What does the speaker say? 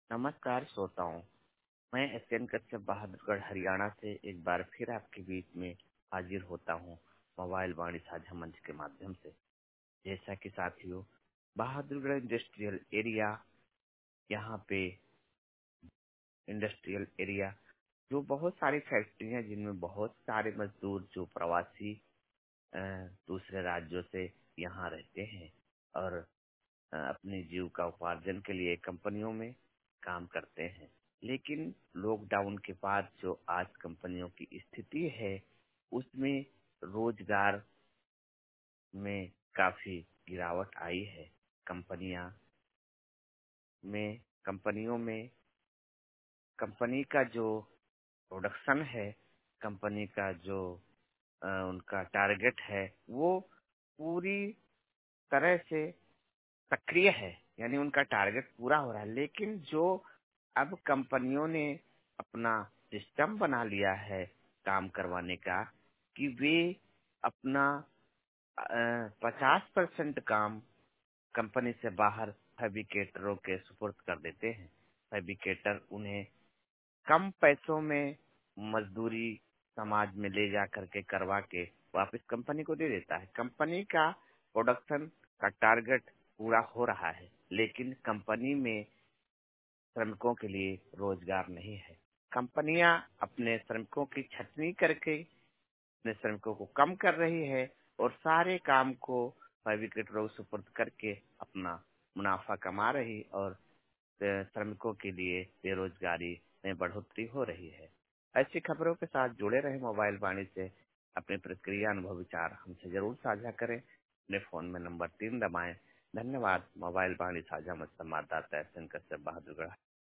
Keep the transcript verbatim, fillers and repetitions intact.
नमस्कार श्रोताओं। मैं एस एन कश्यप बहादुरगढ़ हरियाणा से एक बार फिर आपके बीच में हाजिर होता हूँ मोबाइल वाणी साझा मंच के माध्यम से। जैसा कि साथियों, बहादुरगढ़ इंडस्ट्रियल एरिया, यहाँ पे इंडस्ट्रियल एरिया जो बहुत सारी फैक्ट्रियां जिनमें बहुत सारे मजदूर जो प्रवासी अ, दूसरे राज्यों से यहाँ रहते हैं और अ, अपने जीव का उपार्जन के लिए कंपनियों में काम करते हैं। लेकिन लॉकडाउन के बाद जो आज कंपनियों की स्थिति है, उसमें रोजगार में काफी गिरावट आई है। कंपनियां में कंपनियों में कंपनी का जो प्रोडक्शन है, कंपनी का जो अ, उनका टारगेट है, वो पूरी तरह से सक्रिय है। यानी उनका टारगेट पूरा हो रहा है। लेकिन जो अब कंपनियों ने अपना सिस्टम बना लिया है काम करवाने का, कि वे अपना पचास परसेंट काम कंपनी से बाहर फैब्रिकेटरों के सुपुर्द कर देते हैं। फैब्रिकेटर उन्हें कम पैसों में मजदूरी समाज में ले जा करके करवा के वापस कंपनी को दे देता है। कंपनी का प्रोडक्शन का टारगेट पूरा हो रहा है, लेकिन कंपनी में श्रमिकों के लिए रोजगार नहीं है। कंपनियां अपने श्रमिकों की छटनी करके अपने श्रमिकों को कम कर रही है और सारे काम को फैब्रिकेटरों को सुपुर्द करके अपना मुनाफा कमा रही और श्रमिकों के लिए बेरोजगारी में बढ़ोतरी हो रही है। ऐसी खबरों के साथ जुड़े रहे मोबाइल वाणी से। अपने प्रतिक्रिया, अनुभव, विचार हमसे जरूर साझा करें। अपने फोन में नंबर तीन दबाएं। धन्यवाद। मोबाइल वाणी साझा मत संवाददाता एस एन कश्यप बहादुरगढ़।